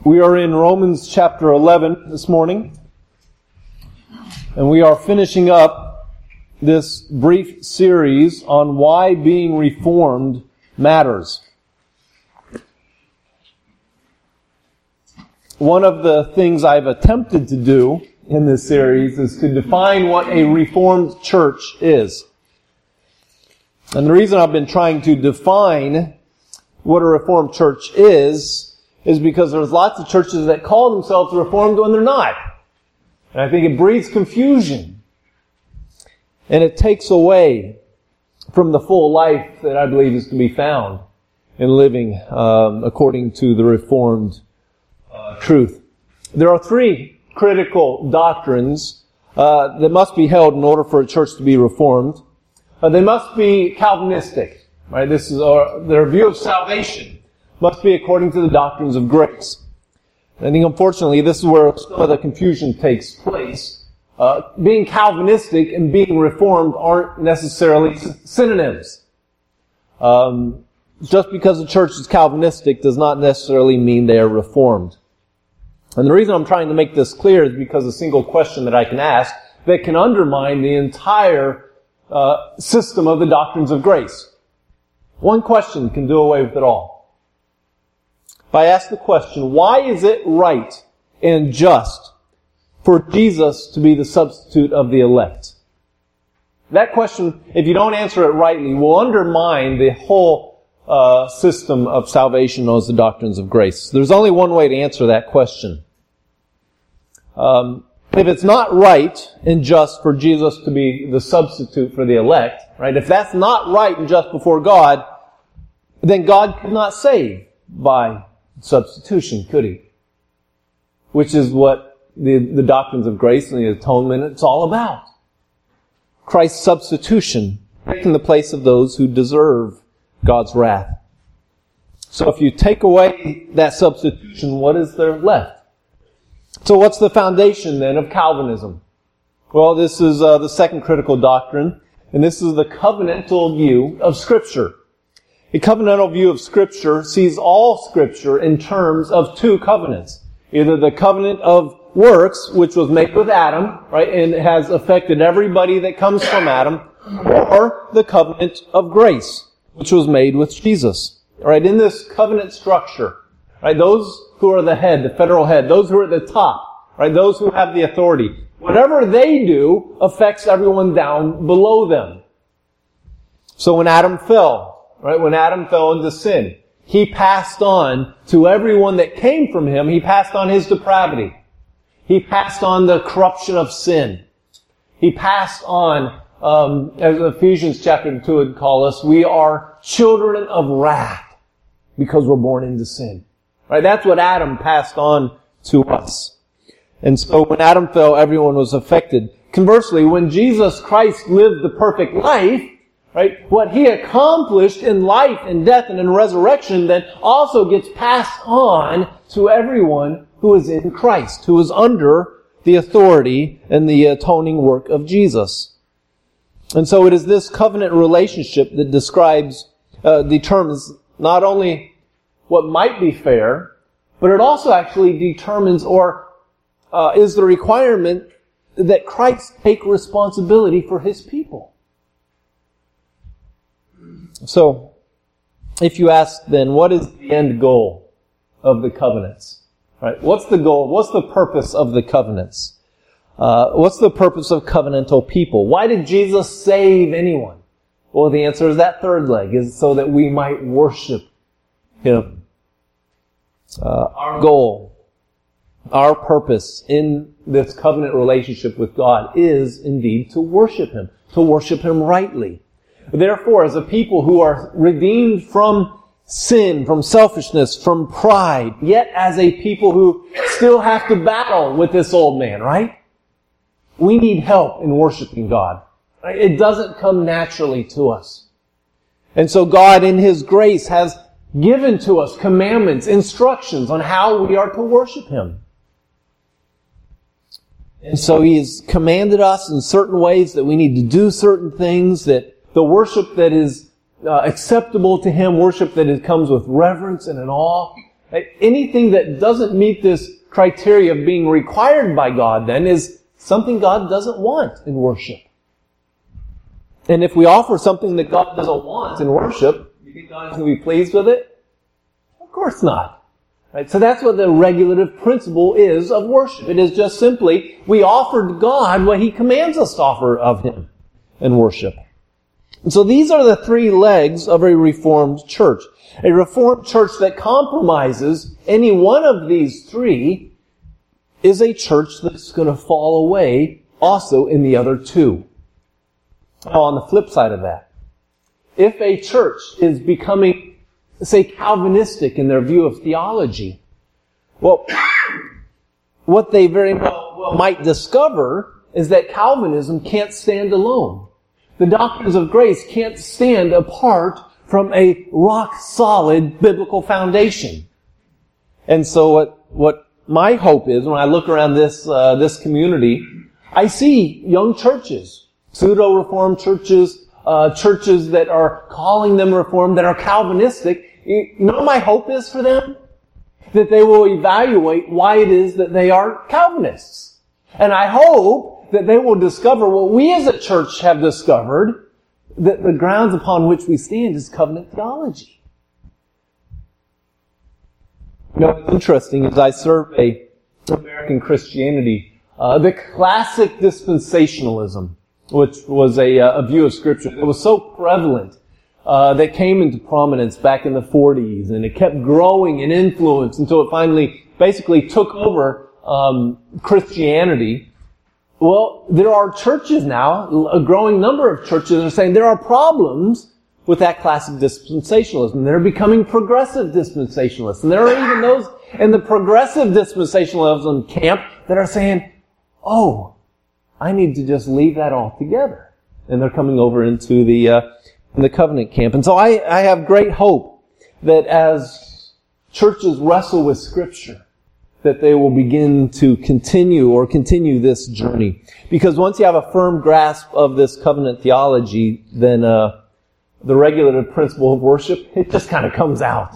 We are in Romans chapter 11 this morning, and we are finishing up this brief series on why being reformed matters. One of the things I've attempted to do in this series is to define what a Reformed church is. And the reason I've been trying to define what a Reformed church is because there's lots of churches that call themselves Reformed when they're not. And I think it breeds confusion. And it takes away from the full life that I believe is to be found in living according to the Reformed truth. There are three critical doctrines that must be held in order for a church to be Reformed. They must be Calvinistic. Right? This is their view of salvation must be according to the doctrines of grace. I think, unfortunately, this is where some of the confusion takes place. Being Calvinistic and being Reformed aren't necessarily synonyms. Just because a church is Calvinistic does not necessarily mean they are Reformed. And the reason I'm trying to make this clear is because a single question that I can ask that can undermine the entire system of the doctrines of grace. One question can do away with it all. If I ask the question, why is it right and just for Jesus to be the substitute of the elect? That question, if you don't answer it rightly, will undermine the whole system of salvation known as the doctrines of grace. There's only one way to answer that question. If it's not right and just for Jesus to be the substitute for the elect, right? If that's not right and just before God, then God could not save by substitution, could He? Which is what the doctrines of grace and the atonement, it's all about. Christ's substitution, taking the place of those who deserve God's wrath. So if you take away that substitution, what is there left? So what's the foundation then of Calvinism? Well, this is the second critical doctrine, and this is the covenantal view of Scripture. A covenantal view of Scripture sees all Scripture in terms of two covenants. Either the covenant of works, which was made with Adam, right, and has affected everybody that comes from Adam, or the covenant of grace, which was made with Jesus. Right, in this covenant structure, right, those who are the head, the federal head, those who are at the top, right, those who have the authority, whatever they do affects everyone down below them. So when Adam fell, right, when Adam fell into sin, he passed on to everyone that came from him, he passed on his depravity. He passed on the corruption of sin. He passed on, as Ephesians chapter 2 would call us, we are children of wrath because we're born into sin. Right? That's what Adam passed on to us. And so when Adam fell, everyone was affected. Conversely, when Jesus Christ lived the perfect life, right, what He accomplished in life and death and in resurrection then also gets passed on to everyone who is in Christ, who is under the authority and the atoning work of Jesus. And so it is this covenant relationship that determines not only what might be fair, but it also actually determines or is the requirement that Christ take responsibility for His people. So, if you ask then, what is the end goal of the covenants? Right? What's the goal? What's the purpose of the covenants? What's the purpose of covenantal people? Why did Jesus save anyone? Well, the answer is that third leg, is so that we might worship Him. Our goal, our purpose in this covenant relationship with God is indeed to worship Him rightly. Therefore, as a people who are redeemed from sin, from selfishness, from pride, yet as a people who still have to battle with this old man, right? We need help in worshiping God. Right? It doesn't come naturally to us. And so God, in His grace, has given to us commandments, instructions on how we are to worship Him. And so He has commanded us in certain ways that we need to do certain things, that the worship that is acceptable to Him, worship that comes with reverence and in awe, Anything that doesn't meet this criteria of being required by God then is something God doesn't want in worship. And if we offer something that God doesn't want in worship, you think God is going to be pleased with it? Of course not. Right? So that's what the regulative principle is of worship. It is just simply, we offer to God what He commands us to offer of Him in worship. And so these are the three legs of a Reformed church. A Reformed church that compromises any one of these three is a church that's going to fall away also in the other two. Now, on the flip side of that, if a church is becoming, say, Calvinistic in their view of theology, well, what they very well might discover is that Calvinism can't stand alone. The doctrines of grace can't stand apart from a rock-solid biblical foundation. And so what my hope is, when I look around this community, I see young churches, pseudo-reformed churches, churches that are calling them reformed, that are Calvinistic. You know what my hope is for them? That they will evaluate why it is that they are Calvinists. And I hope that they will discover what we as a church have discovered, that the grounds upon which we stand is covenant theology. You know, what's interesting is I survey American Christianity, the classic dispensationalism, which was a view of Scripture that was so prevalent, that came into prominence back in the 40s, and it kept growing in influence until it finally basically took over Christianity. Well, there are churches now, a growing number of churches are saying there are problems with that classic dispensationalism. They're becoming progressive dispensationalists. And there are even those in the progressive dispensationalism camp that are saying, oh, I need to just leave that altogether. And they're coming over into the covenant camp. And so I have great hope that as churches wrestle with Scripture, that they will begin to continue this journey. Because once you have a firm grasp of this covenant theology, then the regulative principle of worship, it just kind of comes out.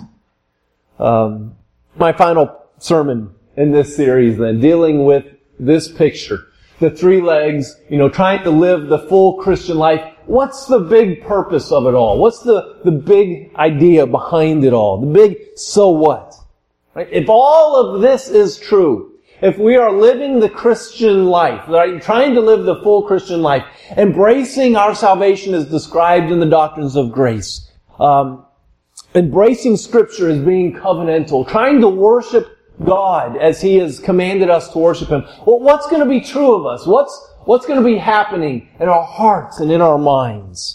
My final sermon in this series then, dealing with this picture, the three legs, trying to live the full Christian life. What's the big purpose of it all? What's the big idea behind it all? The big so what? Right? If all of this is true, if we are living the Christian life, right, trying to live the full Christian life, embracing our salvation as described in the doctrines of grace, embracing Scripture as being covenantal, trying to worship God as He has commanded us to worship Him, well, what's going to be true of us? What's going to be happening in our hearts and in our minds?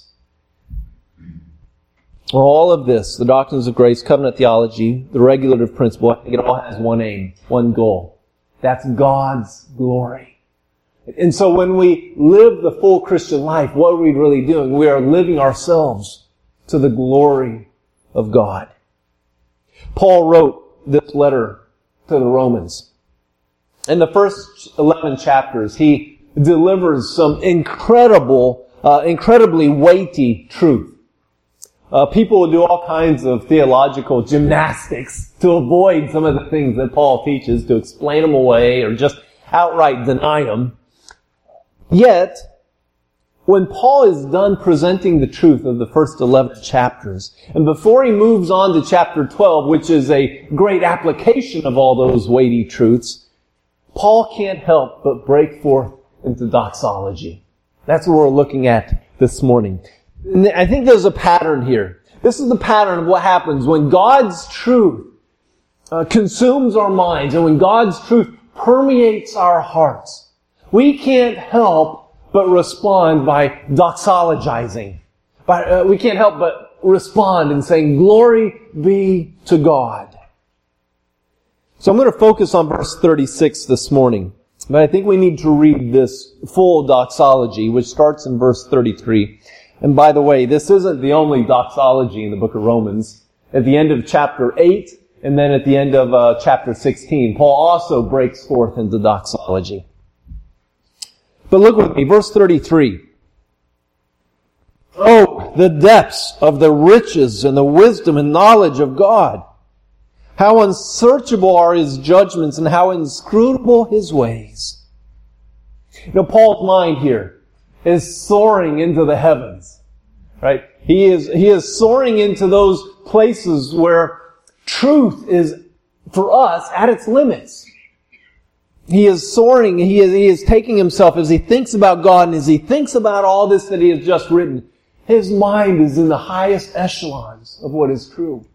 Well, all of this, the doctrines of grace, covenant theology, the regulative principle, I think it all has one aim, one goal. That's God's glory. And so when we live the full Christian life, what are we really doing? We are living ourselves to the glory of God. Paul wrote this letter to the Romans. In the first 11 chapters, he delivers some incredibly weighty truth. People will do all kinds of theological gymnastics to avoid some of the things that Paul teaches, to explain them away or just outright deny them. Yet, when Paul is done presenting the truth of the first 11 chapters, and before he moves on to chapter 12, which is a great application of all those weighty truths, Paul can't help but break forth into doxology. That's what we're looking at this morning. And I think there's a pattern here. This is the pattern of what happens when God's truth consumes our minds and when God's truth permeates our hearts. We can't help but respond by doxologizing. We can't help but respond and saying, glory be to God. So I'm going to focus on verse 36 this morning. But I think we need to read this full doxology, which starts in verse 33. And by the way, this isn't the only doxology in the book of Romans. At the end of chapter 8, and then at the end of chapter 16, Paul also breaks forth into doxology. But look with me, verse 33. Oh, the depths of the riches and the wisdom and knowledge of God! How unsearchable are His judgments and how inscrutable His ways. Paul's mind here is soaring into the heavens. Right? He is soaring into those places where truth is, for us, at its limits. He is soaring, he is taking himself as he thinks about God and as he thinks about all this that he has just written. His mind is in the highest echelons of what is true.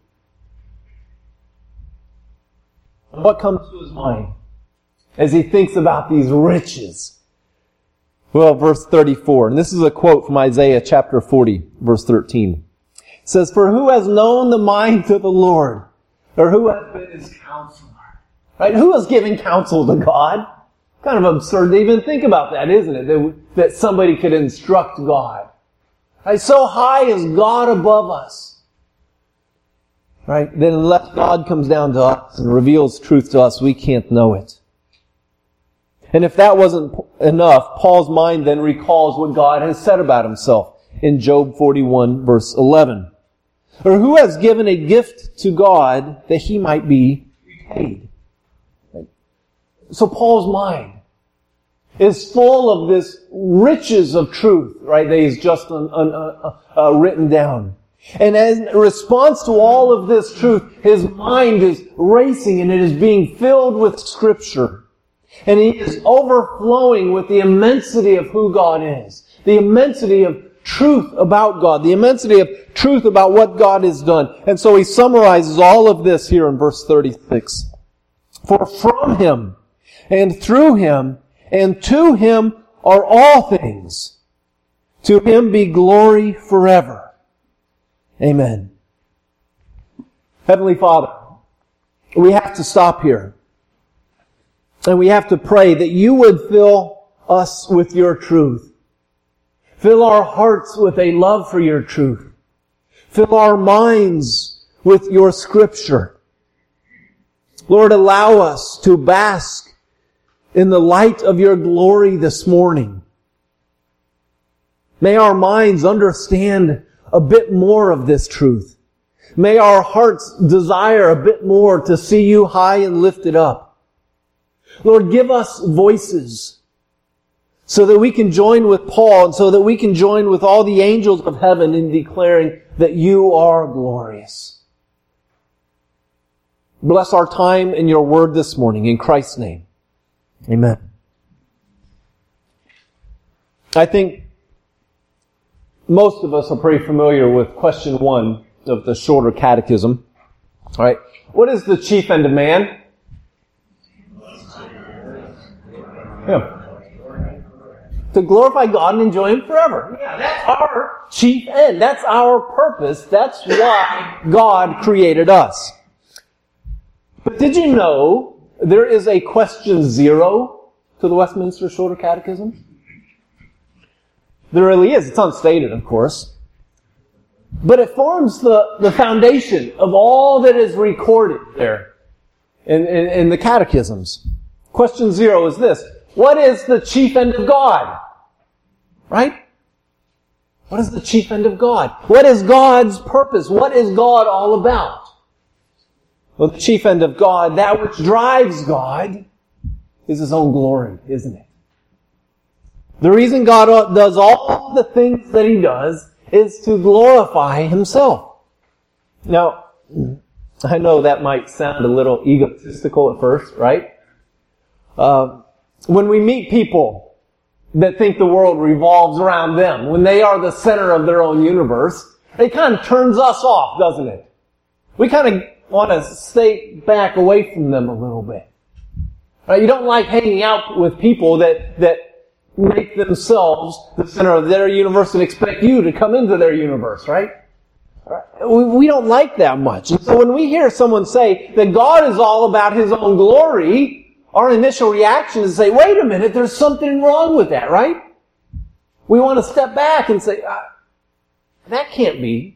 What comes to his mind as he thinks about these riches? Well, verse 34, and this is a quote from Isaiah chapter 40, verse 13. It says, "For who has known the mind of the Lord? Or who has been His counselor?" Right? Who is giving counsel to God? Kind of absurd to even think about that, isn't it? That somebody could instruct God. Right? So high is God above us. Right? Then unless God comes down to us and reveals truth to us, we can't know it. And if that wasn't enough, Paul's mind then recalls what God has said about Himself in Job 41 verse 11. Or who has given a gift to God that He might be repaid? So Paul's mind is full of this riches of truth, right, that he's just written down. And as a response to all of this truth, his mind is racing and it is being filled with Scripture. And he is overflowing with the immensity of who God is, the immensity of truth about God, the immensity of truth about what God has done. And so he summarizes all of this here in verse 36. For from Him, and through Him, and to Him are all things. To Him be glory forever. Amen. Heavenly Father, we have to stop here. And we have to pray that You would fill us with Your truth. Fill our hearts with a love for Your truth. Fill our minds with Your Scripture. Lord, allow us to bask in the light of Your glory this morning. May our minds understand a bit more of this truth. May our hearts desire a bit more to see You high and lifted up. Lord, give us voices so that we can join with Paul and so that we can join with all the angels of heaven in declaring that You are glorious. Bless our time in Your word this morning. In Christ's name. Amen. I think most of us are pretty familiar with question 1 of the shorter catechism. All right. What is the chief end of man? Yeah. To glorify God and enjoy Him forever. Yeah, that's our chief end. That's our purpose. That's why God created us. But did you know there is a question 0 to the Westminster Shorter Catechism? There really is. It's unstated, of course. But it forms the foundation of all that is recorded there in the catechisms. Question 0 is this. What is the chief end of God? Right? What is the chief end of God? What is God's purpose? What is God all about? Well, the chief end of God, that which drives God, is His own glory, isn't it? The reason God does all the things that He does is to glorify Himself. Now, I know that might sound a little egotistical at first, right? When we meet people that think the world revolves around them, when they are the center of their own universe, it kind of turns us off, doesn't it? We kind of want to stay back away from them a little bit. Right? You don't like hanging out with people that make themselves the center of their universe and expect you to come into their universe, right? We don't like that much. And so when we hear someone say that God is all about His own glory, our initial reaction is to say, wait a minute, there's something wrong with that, right? We want to step back and say, that can't be.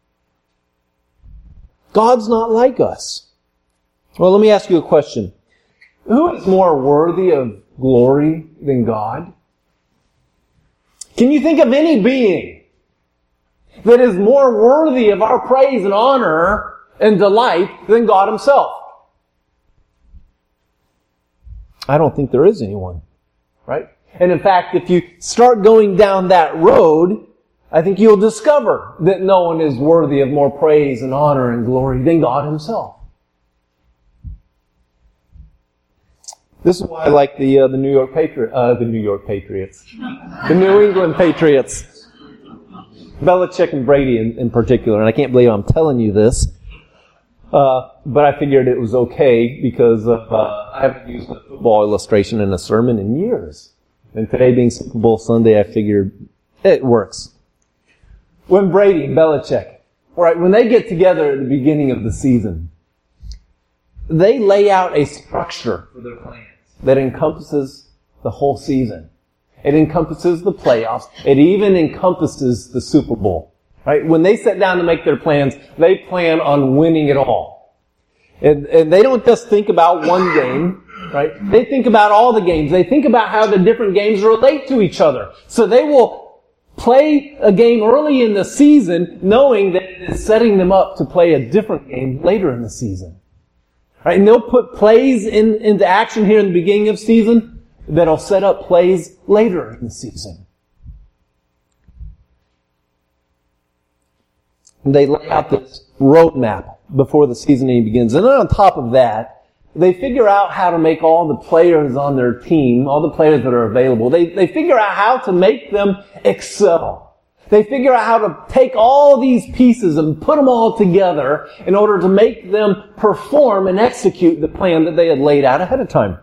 God's not like us. Well, let me ask you a question. Who is more worthy of glory than God? Can you think of any being that is more worthy of our praise and honor and delight than God Himself? I don't think there is anyone, right? And in fact, if you start going down that road, I think you'll discover that no one is worthy of more praise and honor and glory than God Himself. This is why I like the New England Patriots. Belichick and Brady in particular, and I can't believe I'm telling you this, but I figured it was okay because I haven't used a football illustration in a sermon in years. And today being Super Bowl Sunday, I figured it works. When Brady and Belichick, right, when they get together at the beginning of the season, they lay out a structure for their plans that encompasses the whole season. It encompasses the playoffs. It even encompasses the Super Bowl. Right? When they sit down to make their plans, they plan on winning it all. And they don't just think about one game, right? They think about all the games. They think about how the different games relate to each other. So they will play a game early in the season knowing that it is setting them up to play a different game later in the season. Right? And they'll put plays into action here in the beginning of season that'll set up plays later in the season. And they lay out this roadmap before the season even begins. And then on top of that, they figure out how to make all the players on their team, all the players that are available, they figure out how to make them excel. They figure out how to take all these pieces and put them all together in order to make them perform and execute the plan that they had laid out ahead of time.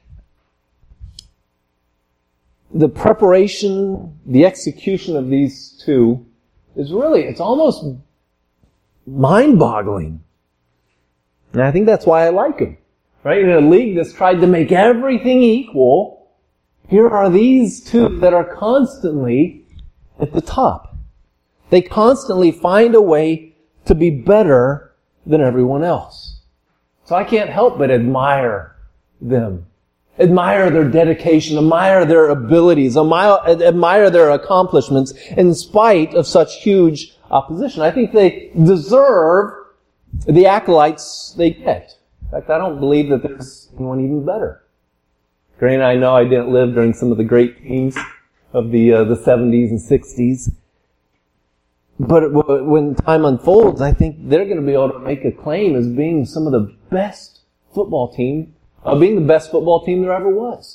The preparation, the execution of these two is really, it's almost mind-boggling. And I think that's why I like them. Right? In a league that's tried to make everything equal, here are these two that are constantly at the top. They constantly find a way to be better than everyone else. So I can't help but admire them. Admire their dedication, admire their abilities, admire their accomplishments in spite of such huge opposition. I think they deserve the accolades they get. In fact, I don't believe that there's anyone even better. Granted, I know I didn't live during some of the great teams of the 70s and 60s. But when time unfolds, I think they're going to be able to make a claim as being some of the best football team, being the best football team there ever was.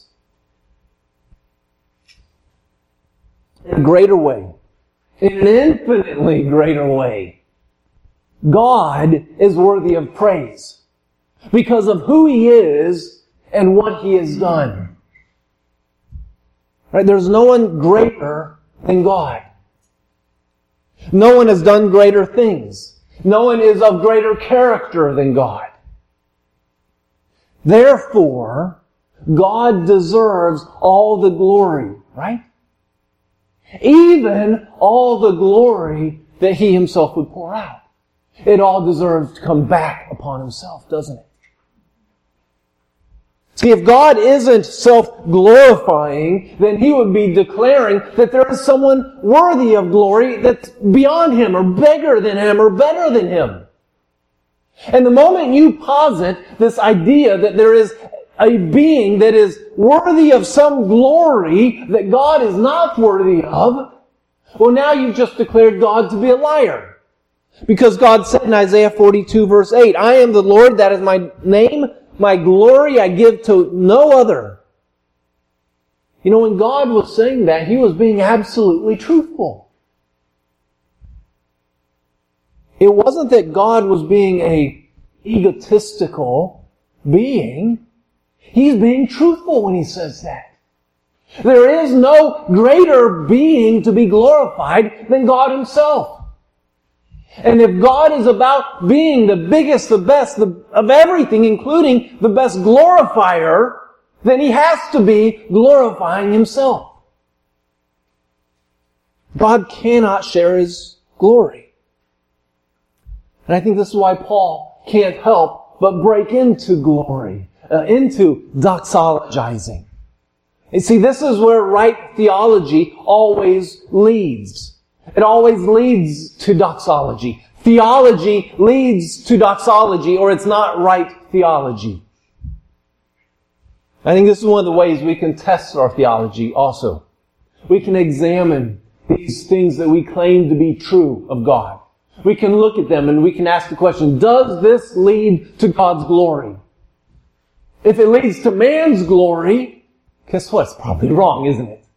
In a greater way, in an infinitely greater way, God is worthy of praise because of who He is and what He has done. Right? There's no one greater than God. No one has done greater things. No one is of greater character than God. Therefore, God deserves all the glory, right? Even all the glory that He Himself would pour out. It all deserves to come back upon Himself, doesn't it? See, if God isn't self-glorifying, then He would be declaring that there is someone worthy of glory that's beyond Him, or bigger than Him, or better than Him. And the moment you posit this idea that there is a being that is worthy of some glory that God is not worthy of, well, now you've just declared God to be a liar. Because God said in Isaiah 42 verse 8, I am the Lord, that is my name, my glory I give to no other. You know, when God was saying that, He was being absolutely truthful. It wasn't that God was being a egotistical being. He's being truthful when He says that. There is no greater being to be glorified than God Himself. And if God is about being the biggest, the best of everything, including the best glorifier, then He has to be glorifying Himself. God cannot share His glory. And I think this is why Paul can't help but break into glory, into doxologizing. You see, this is where right theology always leads. It always leads to doxology. theology leads to doxology, or it's not right theology. I think this is one of the ways we can test our theology also. We can examine these things that we claim to be true of God. We can look at them and we can ask the question, does this lead to God's glory? If it leads to man's glory, guess what? It's probably wrong, isn't it?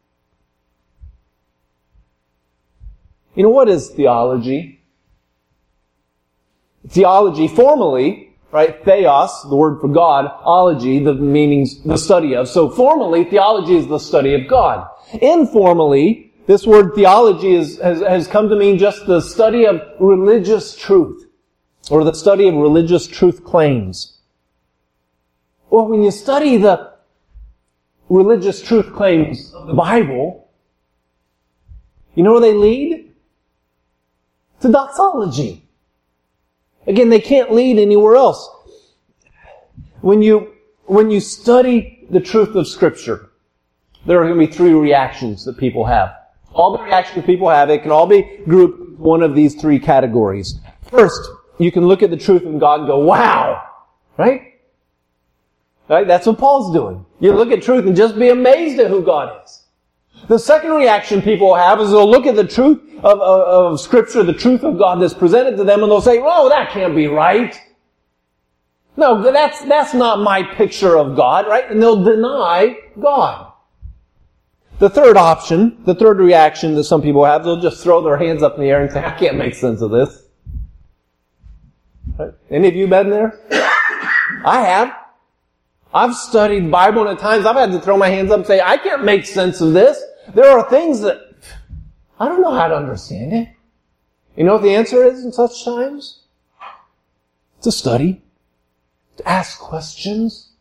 You know, what is theology? Theology, formally, right? Theos, the word for God. Ology, the meanings, the study of. So formally, theology is the study of God. Informally, this word theology has come to mean just the study of religious truth, or the study of religious truth claims. Well, when you study the religious truth claims of the Bible, you know where they lead? To doxology. Again, they can't lead anywhere else. When you study the truth of Scripture, there are going to be three reactions that people have. All the reactions people have, it can all be grouped in one of these three categories. First, you can look at the truth of God and go, wow! Right? Right? That's what Paul's doing. You look at truth and just be amazed at who God is. The second reaction people have is they'll look at the truth of Scripture, the truth of God that's presented to them, and they'll say, "Oh, that can't be right. No, that's not my picture of God," right? And they'll deny God. The third option, the third reaction that some people have, they'll just throw their hands up in the air and say, "I can't make sense of this." Right? Any of you been there? I have. I've studied the Bible, and at times I've had to throw my hands up and say, "I can't make sense of this." There are things that I don't know how to understand it. You know what the answer is in such times? To study. To ask questions.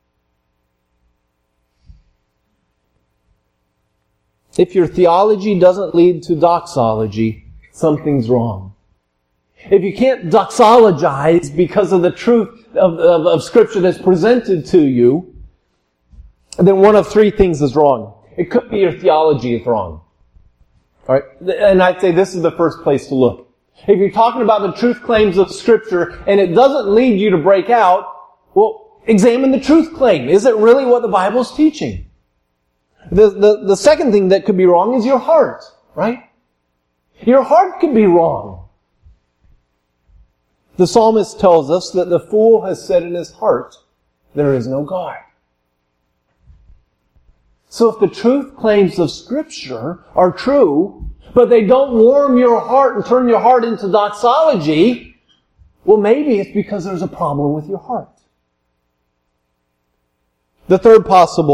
If your theology doesn't lead to doxology, something's wrong. If you can't doxologize because of the truth of Scripture that's presented to you, then one of three things is wrong. It could be your theology is wrong. All right? And I'd say this is the first place to look. If you're talking about the truth claims of Scripture and it doesn't lead you to break out, well, examine the truth claim. Is it really what the Bible's teaching? The second thing that could be wrong is your heart, right? Your heart could be wrong. The psalmist tells us that the fool has said in his heart, there is no God. So if the truth claims of Scripture are true, but they don't warm your heart and turn your heart into doxology, well, maybe it's because there's a problem with your heart. The third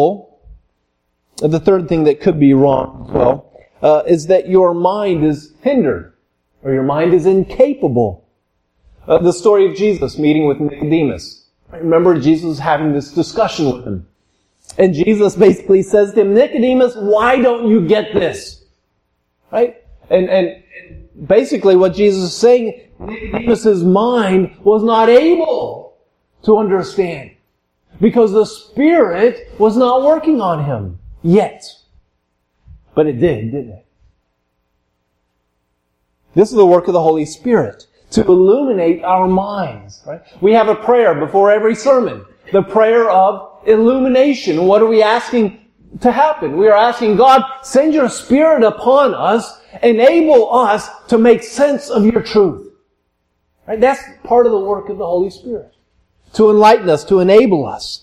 thing that could be wrong as well, is that your mind is hindered, or your mind is incapable. The story of Jesus meeting with Nicodemus. Remember, Jesus was having this discussion with him. And Jesus basically says to him, "Nicodemus, why don't you get this?" Right? And basically what Jesus is saying, Nicodemus' mind was not able to understand. Because the Spirit was not working on him yet. But it did, didn't it? This is the work of the Holy Spirit, to illuminate our minds. Right? We have a prayer before every sermon. The prayer of illumination. What are we asking to happen? We are asking God, send your Spirit upon us, enable us to make sense of your truth. Right? That's part of the work of the Holy Spirit. To enlighten us, to enable us.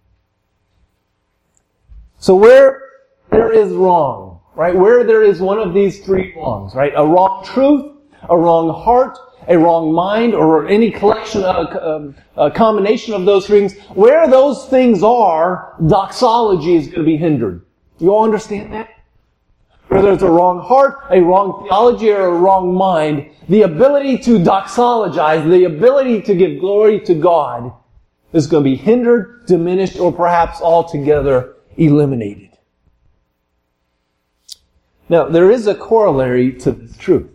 So where there is wrong, right? Where there is one of these three wrongs, right? A wrong truth, a wrong heart, a wrong mind, or any collection, a combination of those things, where those things are, doxology is going to be hindered. You all understand that? Where there's a wrong heart, a wrong theology, or a wrong mind, the ability to doxologize, the ability to give glory to God is going to be hindered, diminished, or perhaps altogether eliminated. Now, there is a corollary to this truth.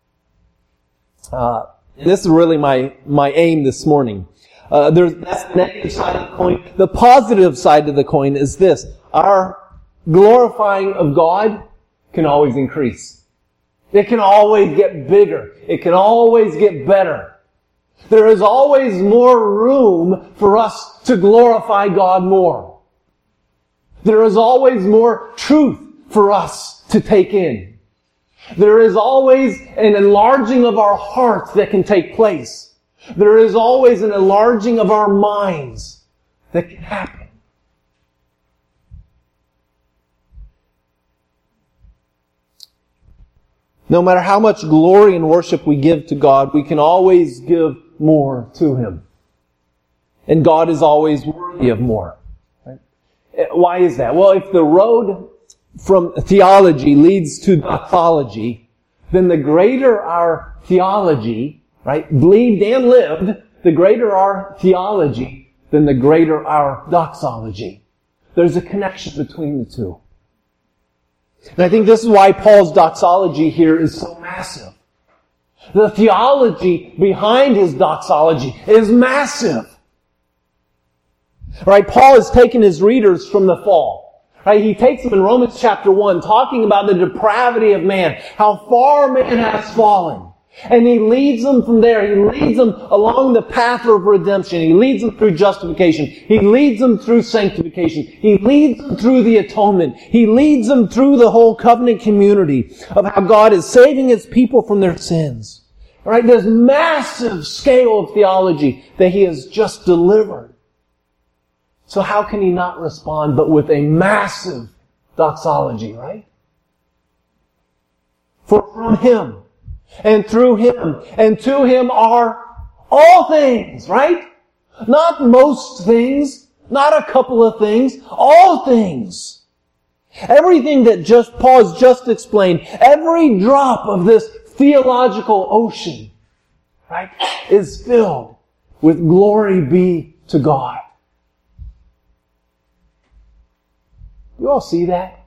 This is really my aim this morning. That's the negative side of the coin. The positive side of the coin is this. Our glorifying of God can always increase. It can always get bigger. It can always get better. There is always more room for us to glorify God more. There is always more truth for us to take in. There is always an enlarging of our hearts that can take place. There is always an enlarging of our minds that can happen. No matter how much glory and worship we give to God, we can always give more to Him. And God is always worthy of more. Right? Why is that? Well, if the road from theology leads to doxology, then the greater our theology, right, believed and lived, the greater our theology, then the greater our doxology. There's a connection between the two. And I think this is why Paul's doxology here is so massive. The theology behind his doxology is massive. Right? Paul has taken his readers from the fall. Right? He takes them in Romans chapter 1, talking about the depravity of man, how far man has fallen. And he leads them from there. He leads them along the path of redemption. He leads them through justification. He leads them through sanctification. He leads them through the atonement. He leads them through the whole covenant community of how God is saving His people from their sins. All right, this massive scale of theology that He has just delivered. So how can He not respond but with a massive doxology, right? For from Him, and through Him, and to Him are all things, right? Not most things, not a couple of things, all things. Everything that Paul has just explained, every drop of this theological ocean, right, is filled with glory be to God. You all see that?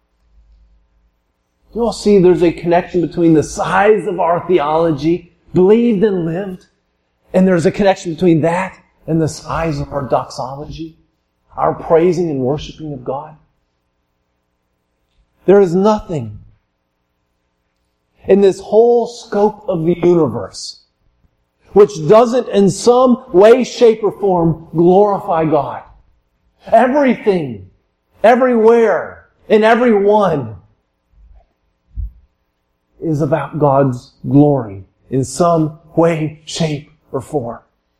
You all see there's a connection between the size of our theology, believed and lived, and there's a connection between that and the size of our doxology, our praising and worshiping of God. There is nothing in this whole scope of the universe which doesn't in some way, shape, or form glorify God. Everything, everywhere, and everyone is about God's glory in some way, shape, or form.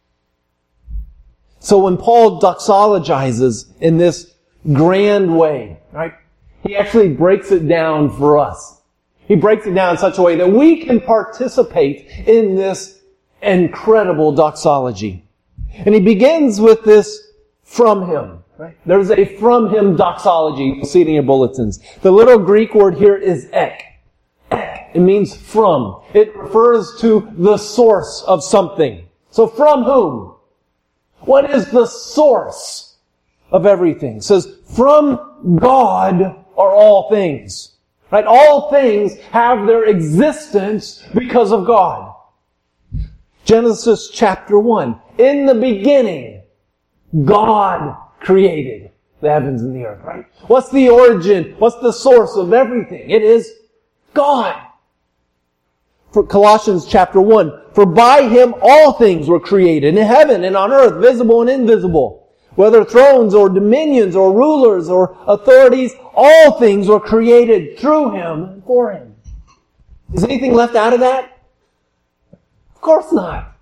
So when Paul doxologizes in this grand way, right, he actually breaks it down for us. He breaks it down in such a way that we can participate in this incredible doxology. And he begins with this from Him. Right? There's a from Him doxology. You'll see it in your bulletins. The little Greek word here is ek. It means from. It refers to the source of something. So from whom? What is the source of everything? It says, from God are all things. Right? All things have their existence because of God. Genesis chapter 1. In the beginning, God created the heavens and the earth, right? What's the origin? What's the source of everything? It is God. For Colossians chapter 1, for by Him all things were created, in heaven and on earth, visible and invisible. Whether thrones or dominions or rulers or authorities, all things were created through Him and for Him. Is anything left out of that? Of course not.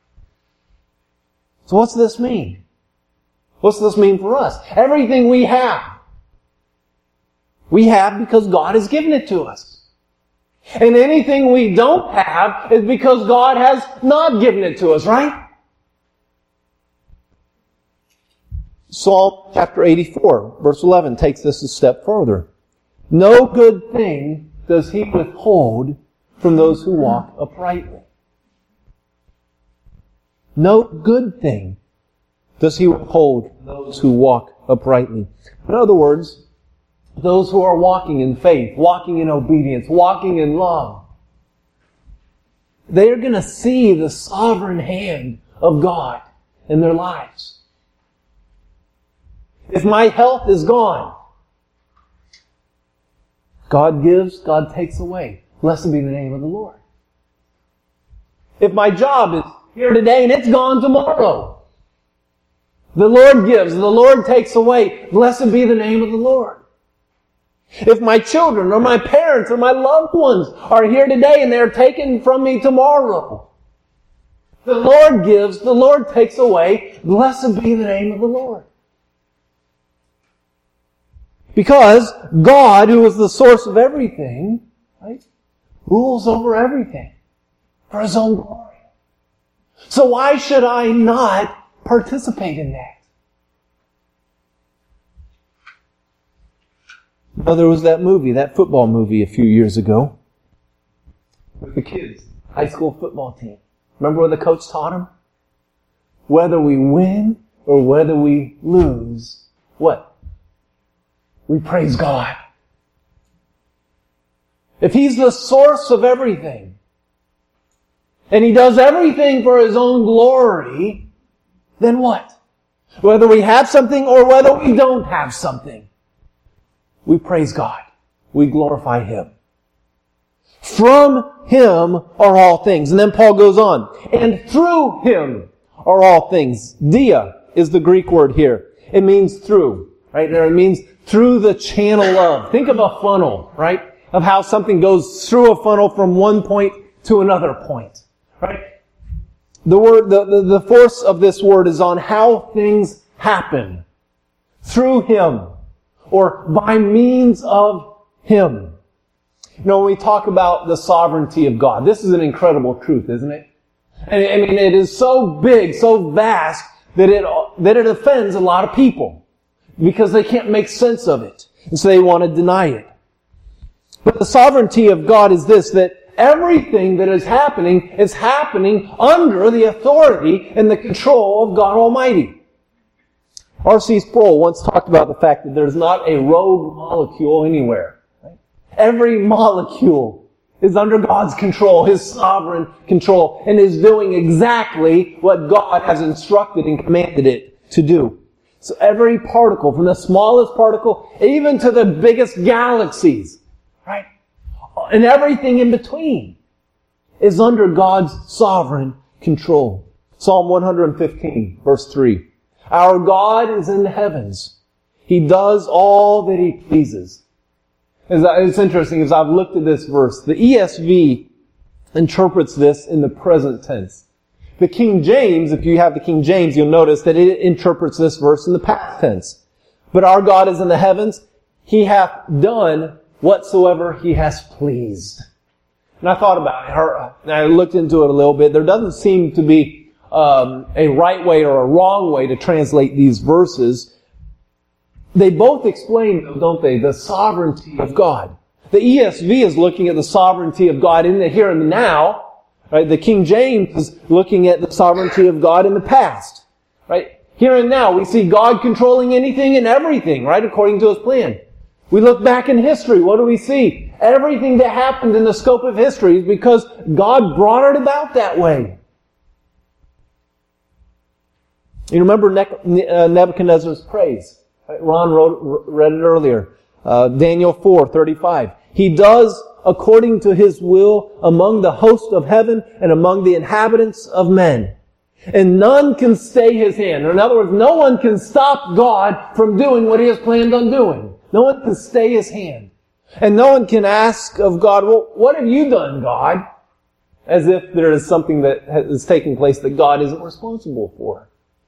So what's this mean? What's this mean for us? Everything we have because God has given it to us. And anything we don't have is because God has not given it to us, right? Psalm chapter 84, verse 11 takes this a step further. No good thing does He withhold from those who walk uprightly. No good thing does He withhold from those who walk uprightly. In other words, those who are walking in faith, walking in obedience, walking in love, they're going to see the sovereign hand of God in their lives. If my health is gone, God gives, God takes away. blessed be the name of the Lord. If my job is here today and it's gone tomorrow, the Lord gives, the Lord takes away, blessed be the name of the Lord. If my children or my parents or my loved ones are here today and they're taken from me tomorrow, the Lord gives, the Lord takes away, blessed be the name of the Lord. Because God, who is the source of everything, right, rules over everything for His own glory. So why should I not participate in that? Well, there was that movie, that football movie a few years ago with the kids, high school football team. Remember what the coach taught them? Whether we win or whether we lose, what? We praise God. If He's the source of everything, and He does everything for His own glory, then what? Whether we have something or whether we don't have something, we praise God. We glorify Him. From Him are all things. And then Paul goes on. And through Him are all things. Dia is the Greek word here. It means through. Right? There it means through the channel of. Think of a funnel, right? Of how something goes through a funnel from one point to another point. Right? The force of this word is on how things happen. Through Him. Or by means of Him. You know, when we talk about the sovereignty of God, this is an incredible truth, isn't it? And I mean, it is so big, so vast, that it offends a lot of people. Because they can't make sense of it. And so they want to deny it. But the sovereignty of God is this, that everything that is happening under the authority and the control of God Almighty. R.C. Sproul once talked about the fact that there's not a rogue molecule anywhere. Right? Every molecule is under God's control, His sovereign control, and is doing exactly what God has instructed and commanded it to do. So every particle, from the smallest particle, even to the biggest galaxies, right? And everything in between is under God's sovereign control. Psalm 115, verse 3. Our God is in the heavens. He does all that He pleases. It's interesting, as I've looked at this verse, the ESV interprets this in the present tense. The King James, if you have the King James, you'll notice that it interprets this verse in the past tense. But our God is in the heavens. He hath done whatsoever He has pleased. And I thought about it, and I looked into it a little bit. There doesn't seem to be a right way or a wrong way to translate these verses. They both explain, don't they, the sovereignty of God. The ESV is looking at the sovereignty of God in the here and the now. Right? The King James is looking at the sovereignty of God in the past. Right? Here and now, we see God controlling anything and everything, right? According to His plan. We look back in history. What do we see? Everything that happened in the scope of history is because God brought it about that way. You remember Nebuchadnezzar's praise. Right? Ron read it earlier. Daniel 4:35. He does according to His will among the host of heaven and among the inhabitants of men. And none can stay His hand. Or in other words, no one can stop God from doing what He has planned on doing. No one can stay His hand. And no one can ask of God, well, what have you done, God? As if there is something that is taking place that God isn't responsible for.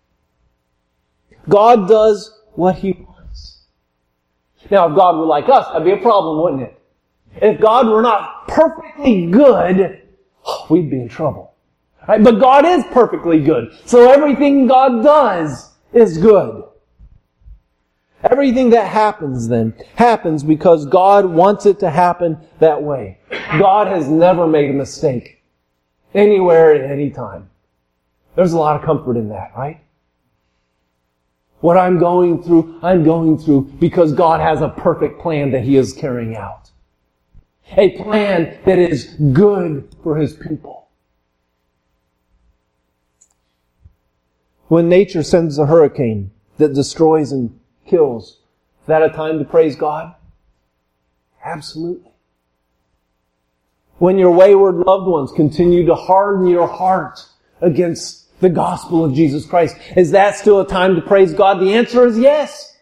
God does what He wants. Now, if God were like us, that'd be a problem, wouldn't it? If God were not perfectly good, we'd be in trouble. Right? But God is perfectly good. So everything God does is good. Everything that happens then happens because God wants it to happen that way. God has never made a mistake. Anywhere at any time. There's a lot of comfort in that, right? What I'm going through because God has a perfect plan that He is carrying out. A plan that is good for His people. When nature sends a hurricane that destroys and kills, is that a time to praise God? Absolutely. When your wayward loved ones continue to harden your heart against the gospel of Jesus Christ, is that still a time to praise God? The answer is yes.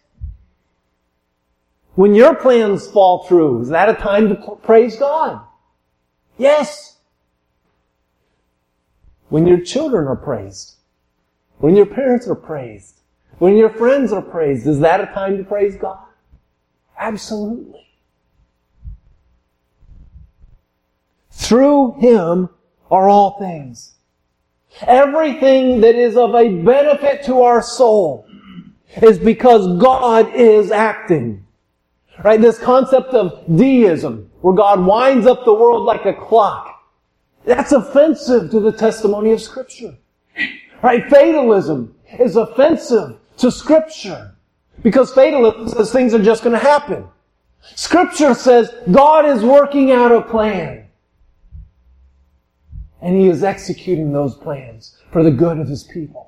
When your plans fall through, is that a time to praise God? Yes. When your children are praised, when your parents are praised, when your friends are praised, is that a time to praise God? Absolutely. Through Him are all things. Everything that is of a benefit to our soul is because God is acting. Right? This concept of deism, where God winds up the world like a clock, that's offensive to the testimony of Scripture. Right? Fatalism is offensive to Scripture, because fatalism says things are just going to happen. Scripture says God is working out a plan, and He is executing those plans for the good of His people.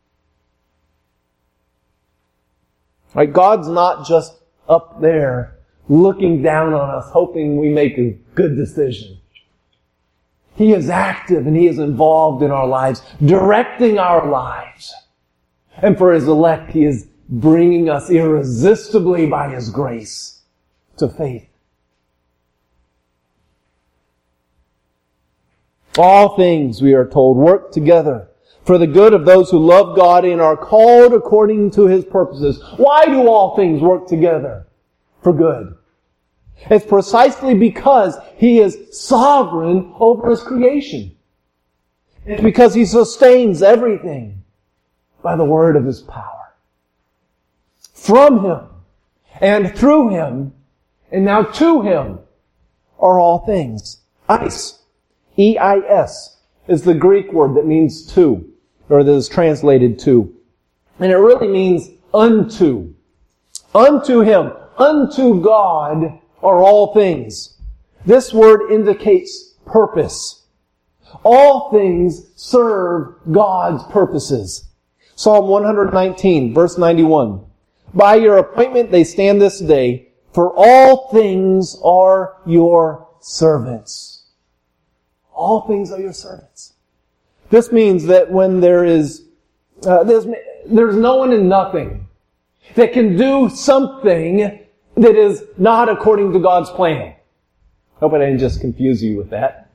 Right? God's not just up there looking down on us, hoping we make a good decision. He is active and He is involved in our lives, directing our lives. And for His elect, He is bringing us irresistibly by His grace to faith. All things, we are told, work together for the good of those who love God and are called according to His purposes. Why do all things work together for good? It's precisely because He is sovereign over His creation. It's because He sustains everything by the word of His power. From Him and through Him and now to Him are all things. Eis, E-I-S, is the Greek word that means to, or that is translated to. And it really means unto. Unto Him, unto God are all things. This word indicates purpose. All things serve God's purposes. Psalm 119, verse 91. By your appointment they stand this day, for all things are your servants. All things are your servants. This means that when there's no one and nothing that can do something that is not according to God's plan. Hope I didn't just confuse you with that.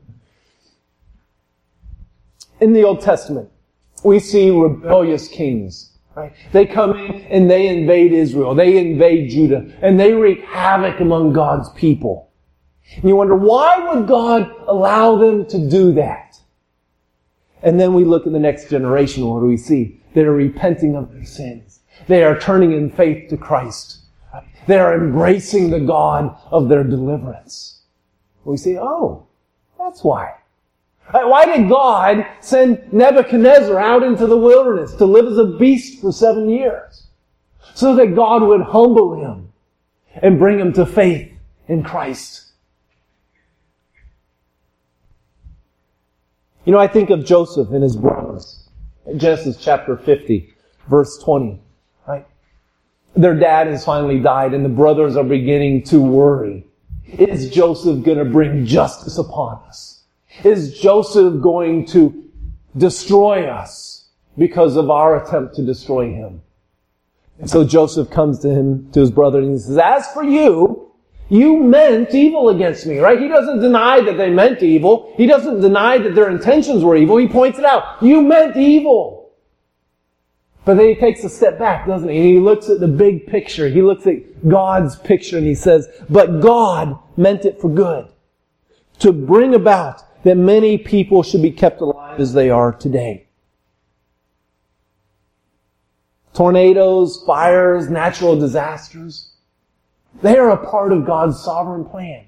In the Old Testament, we see rebellious kings. Right? They come in and they invade Israel. They invade Judah. And they wreak havoc among God's people. And you wonder, why would God allow them to do that? And then we look at the next generation. What do we see? They're repenting of their sins. They are turning in faith to Christ. They are embracing the God of their deliverance. We say, oh, that's why. Why did God send Nebuchadnezzar out into the wilderness to live as a beast for 7 years? So that God would humble him and bring him to faith in Christ. You know, I think of Joseph and his brothers. Genesis chapter 50, verse 20. Right? Their dad has finally died and the brothers are beginning to worry. Is Joseph going to bring justice upon us? Is Joseph going to destroy us because of our attempt to destroy him? And so Joseph comes to his brother, and he says, as for you, you meant evil against me, right? He doesn't deny that they meant evil. He doesn't deny that their intentions were evil. He points it out. You meant evil. But then he takes a step back, doesn't he? And he looks at the big picture. He looks at God's picture and he says, but God meant it for good, to bring about that many people should be kept alive as they are today. Tornadoes, fires, natural disasters, they are a part of God's sovereign plan.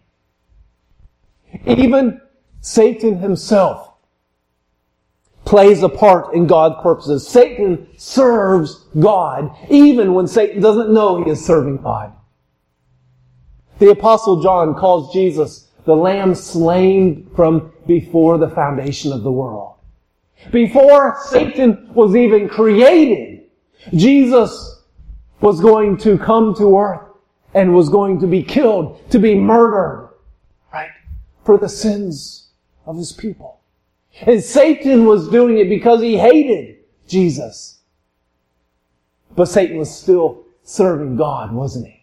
Even Satan himself plays a part in God's purposes. Satan serves God, even when Satan doesn't know he is serving God. The Apostle John calls Jesus the Lamb slain from before the foundation of the world. Before Satan was even created, Jesus was going to come to earth and was going to be killed, to be murdered, right? for the sins of His people. And Satan was doing it because he hated Jesus. But Satan was still serving God, wasn't he?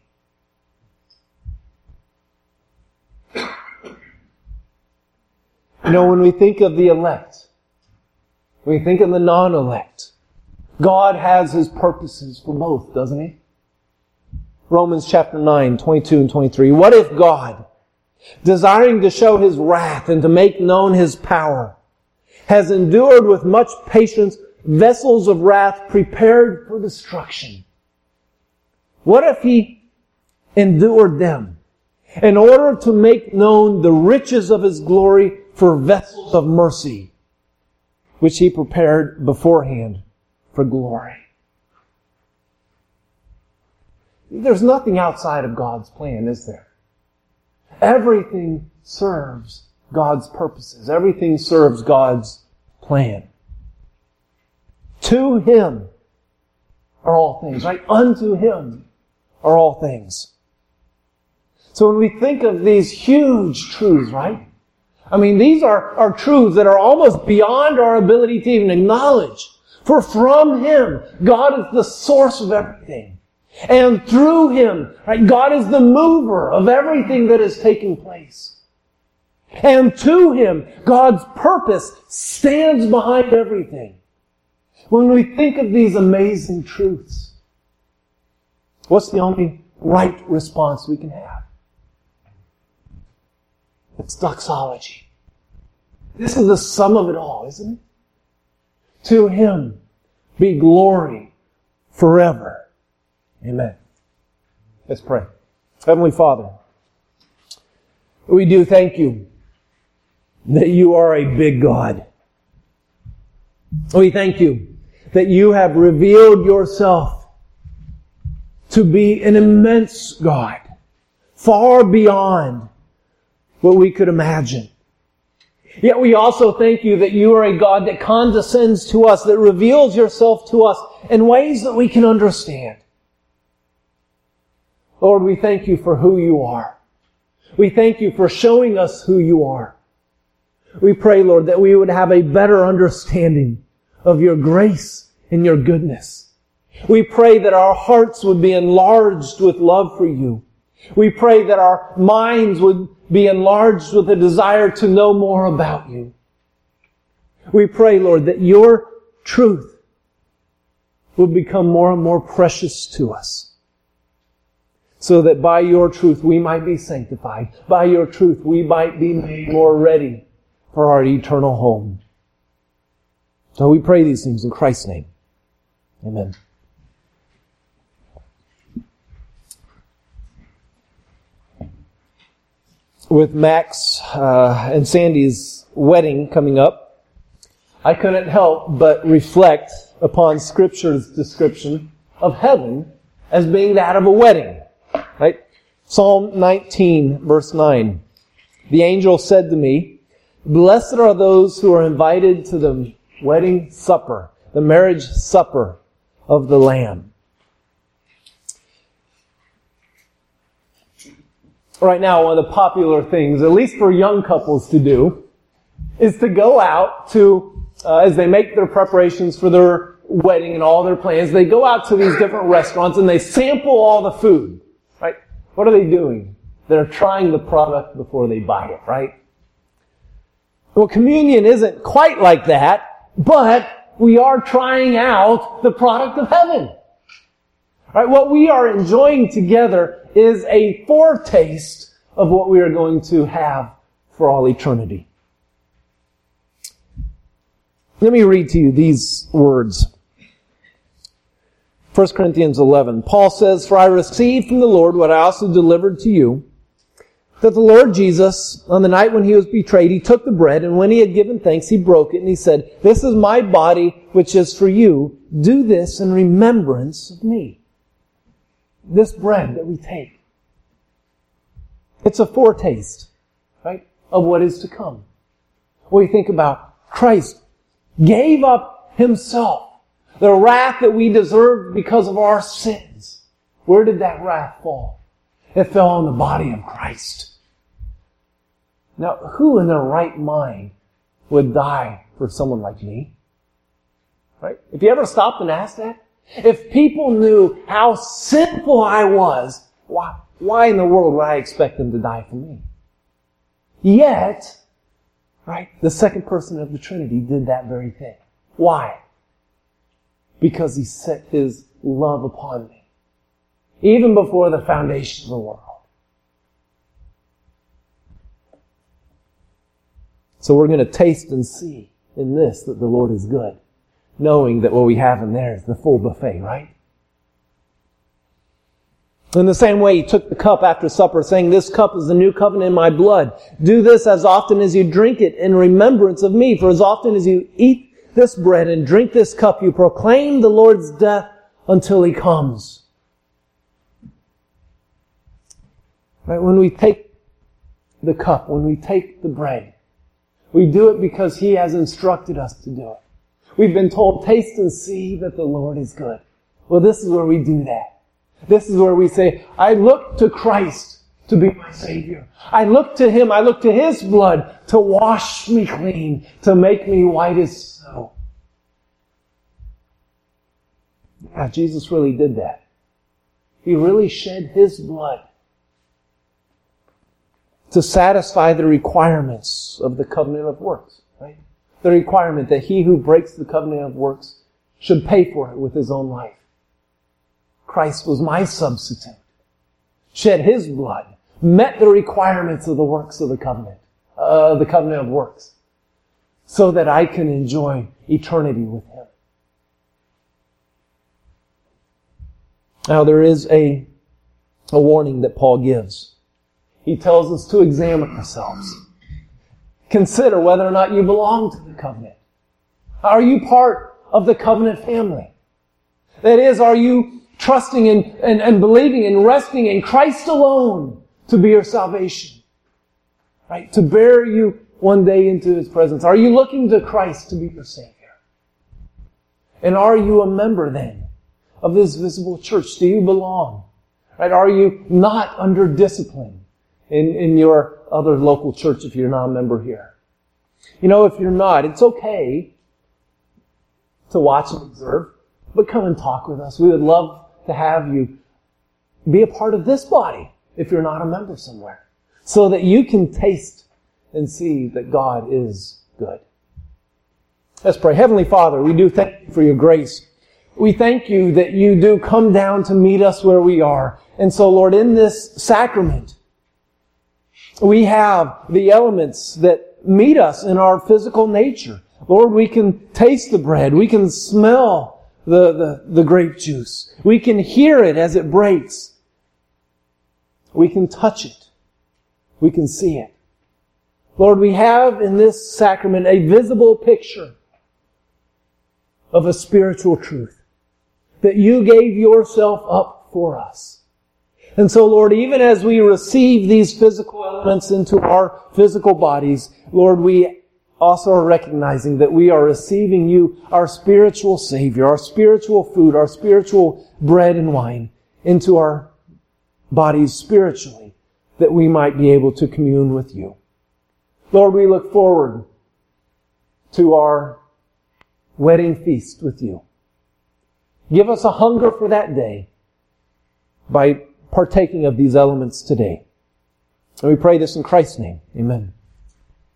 You know, when we think of the elect, when we think of the non-elect, God has His purposes for both, doesn't He? Romans chapter 9, 22 and 23. What if God, desiring to show His wrath and to make known His power, has endured with much patience vessels of wrath prepared for destruction? What if He endured them in order to make known the riches of His glory for vessels of mercy, which He prepared beforehand for glory? There's nothing outside of God's plan, is there? Everything serves God's purposes. Everything serves God's plan. To Him are all things, right? Unto Him are all things. So when we think of these huge truths, right? I mean, these are truths that are almost beyond our ability to even acknowledge. For from Him, God is the source of everything. And through Him, right, God is the mover of everything that is taking place. And to Him, God's purpose stands behind everything. When we think of these amazing truths, what's the only right response we can have? It's doxology. This is the sum of it all, isn't it? To Him be glory forever. Amen. Let's pray. Heavenly Father, we do thank You that You are a big God. We thank You that You have revealed Yourself to be an immense God, far beyond what we could imagine. Yet we also thank You that You are a God that condescends to us, that reveals Yourself to us in ways that we can understand. Lord, we thank You for who You are. We thank You for showing us who You are. We pray, Lord, that we would have a better understanding of Your grace and Your goodness. We pray that our hearts would be enlarged with love for You. We pray that our minds would be enlarged with a desire to know more about You. We pray, Lord, that Your truth will become more and more precious to us, so that by Your truth we might be sanctified. By Your truth we might be made more ready for our eternal home. So we pray these things in Christ's name. Amen. With Max and Sandy's wedding coming up, I couldn't help but reflect upon Scripture's description of heaven as being that of a wedding. Right? Psalm 19, verse 9. The angel said to me, "Blessed are those who are invited to the wedding supper, the marriage supper of the Lamb." Right now, one of the popular things, at least for young couples to do, is to go out to, as they make their preparations for their wedding and all their plans, they go out to these different restaurants and they sample all the food. Right? What are they doing? They're trying the product before they buy it, right? Well, communion isn't quite like that, but we are trying out the product of heaven. Right? What we are enjoying together is a foretaste of what we are going to have for all eternity. Let me read to you these words. 1 Corinthians 11. Paul says, "For I received from the Lord what I also delivered to you, that the Lord Jesus, on the night when He was betrayed, He took the bread, and when He had given thanks, He broke it, and He said, 'This is my body, which is for you. Do this in remembrance of me.'" This bread that we take, it's a foretaste, right, of what is to come. When we think about Christ gave up Himself, the wrath that we deserved because of our sins. Where did that wrath fall? It fell on the body of Christ. Now, who in their right mind would die for someone like me? Right? If you ever stopped and asked that? If people knew how sinful I was, why in the world would I expect them to die for me? Yet, right, the second person of the Trinity did that very thing. Why? Because He set His love upon me, even before the foundation of the world. So we're going to taste and see in this that the Lord is good, knowing that what we have in there is the full buffet, right? In the same way, He took the cup after supper, saying, "This cup is the new covenant in my blood. Do this as often as you drink it in remembrance of me. For as often as you eat this bread and drink this cup, you proclaim the Lord's death until He comes." Right? When we take the cup, when we take the bread, we do it because He has instructed us to do it. We've been told, taste and see that the Lord is good. Well, this is where we do that. This is where we say, I look to Christ to be my Savior. I look to Him, I look to His blood to wash me clean, to make me white as snow. Yeah, Jesus really did that. He really shed His blood to satisfy the requirements of the covenant of works, right? The requirement that he who breaks the covenant of works should pay for it with his own life. Christ was my substitute, shed His blood, met the requirements of the works of the covenant of works, so that I can enjoy eternity with Him. Now there is a warning that Paul gives. He tells us to examine ourselves. Consider whether or not you belong to the covenant. Are you part of the covenant family? That is, are you trusting and believing and resting in Christ alone to be your salvation? Right? To bear you one day into His presence. Are you looking to Christ to be your Savior? And are you a member then of this visible church? Do you belong? Right? Are you not under discipline in your other local church if you're not a member here? You know, if you're not, it's okay to watch and observe, but come and talk with us. We would love to have you be a part of this body if you're not a member somewhere, so that you can taste and see that God is good. Let's pray. Heavenly Father, we do thank You for Your grace. We thank You that You do come down to meet us where we are. And so, Lord, in this sacrament, we have the elements that meet us in our physical nature. Lord, we can taste the bread. We can smell the grape juice. We can hear it as it breaks. We can touch it. We can see it. Lord, we have in this sacrament a visible picture of a spiritual truth, that You gave Yourself up for us. And so, Lord, even as we receive these physical elements into our physical bodies, Lord, we also are recognizing that we are receiving You, our spiritual Savior, our spiritual food, our spiritual bread and wine, into our bodies spiritually, that we might be able to commune with You. Lord, we look forward to our wedding feast with You. Give us a hunger for that day by partaking of these elements today. And we pray this in Christ's name. Amen.